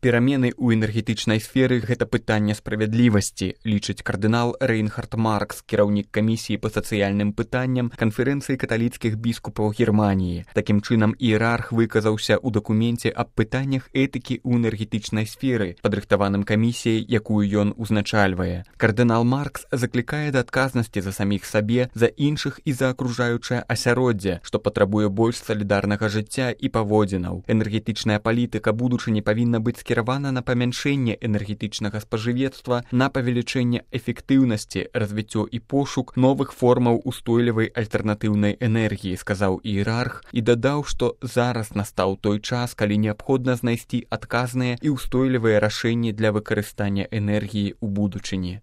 Перамены ў энергетычнай сферы – гэта пытанне справядлівасці, лічыць кардынал Рейнхард Маркс, кіраўнік камісіі па сацыяльным пытанням канферэнцыі каталіцкіх біскупаў Германіі. Такім чынам, іерарх выказаўся ў дакуменце аб пытаннях этыкі ў энергетычнай сферы, падрыхтаваным камісіяй, якую ён узначальвае. Кардынал Маркс заклікае да адказнасці за саміх сабе, за іншых і за акружаючае асяроддзе, што патрабуе больш салідарнага жыцця і паводзінаў. Энергетычная палітыка будучыні павінна быць скіравана на памяншэнне энергетычнага спажывецтва, на павелічэнне эфектыўнасці, развіццё і пошук новых формаў устойлівай альтэрнатыўнай энергіі, сказаў іерарх і дадаў, што зараз настаў той час, калі неабходна знайсці адказныя і ўстойлівыя рашэнні для выкарыстання энергіі ў будучыні.